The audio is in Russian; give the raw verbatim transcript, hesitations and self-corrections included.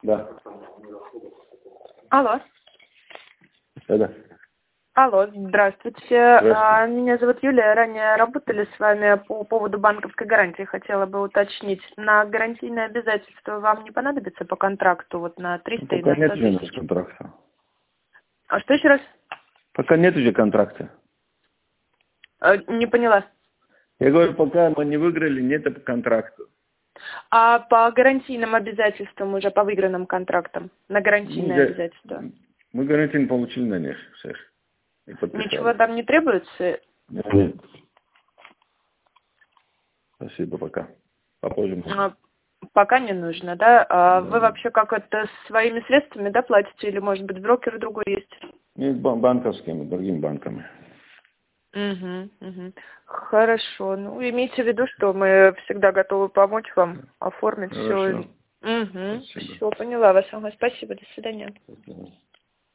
Да. Алло. Да-да. Алло, здравствуйте. Здравствуйте. Меня зовут Юлия. Ранее работали с вами по поводу банковской гарантии. Хотела бы уточнить. На гарантийное обязательство вам не понадобится по контракту вот на триста Ну, и пока на нет сто уже у нас тысяч? контракта. А что еще раз? Пока нет уже контракта. Э, Не поняла. Я говорю, пока мы не выиграли, нет контракта. А по гарантийным обязательствам уже, по выигранным контрактам? На Мы, гарантийное га- обязательство? мы гарантийно получили на них, все. И подписали. Ничего там не требуется? Нет, нет. Спасибо, пока. Попозже. можно. А, Пока не нужно, да? А Да, вы да. вообще как это своими средствами, да, платите? Или, может быть, брокер другой есть? Нет, бан- банковскими, другими банками. Угу, угу. Хорошо. Ну, имейте в виду, что мы всегда готовы помочь вам оформить все. Хорошо. Угу. Спасибо. Все, поняла вас. Ага, спасибо, до свидания. Спасибо.